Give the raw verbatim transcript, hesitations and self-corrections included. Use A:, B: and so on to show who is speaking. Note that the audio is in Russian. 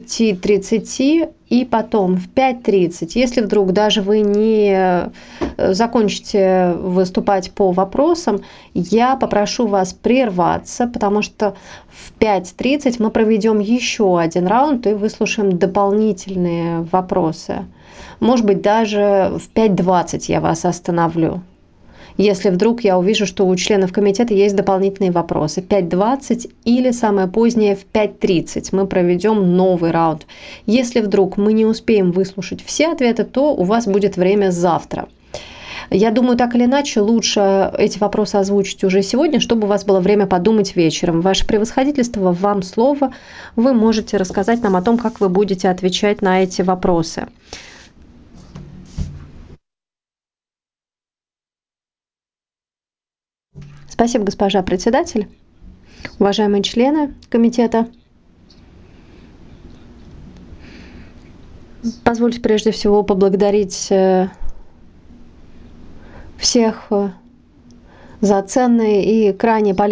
A: пяти тридцати и потом в пять тридцать. Если вдруг даже вы не закончите выступать по вопросам, я попрошу вас прерваться, потому что в пять тридцать мы проведем еще один раунд и выслушаем дополнительные вопросы. Может быть, даже в пять двадцать я вас остановлю, если вдруг я увижу, что у членов комитета есть дополнительные вопросы. пять двадцать или самое позднее в пять тридцать мы проведем новый раунд. Если вдруг мы не успеем выслушать все ответы, то у вас будет время завтра. Я думаю, так или иначе, лучше эти вопросы озвучить уже сегодня, чтобы у вас было время подумать вечером. Ваше превосходительство, вам слово. Вы можете рассказать нам о том, как вы будете отвечать на эти вопросы. Спасибо, госпожа председатель. Уважаемые члены комитета, позвольте прежде всего поблагодарить всех за ценные и крайне полезные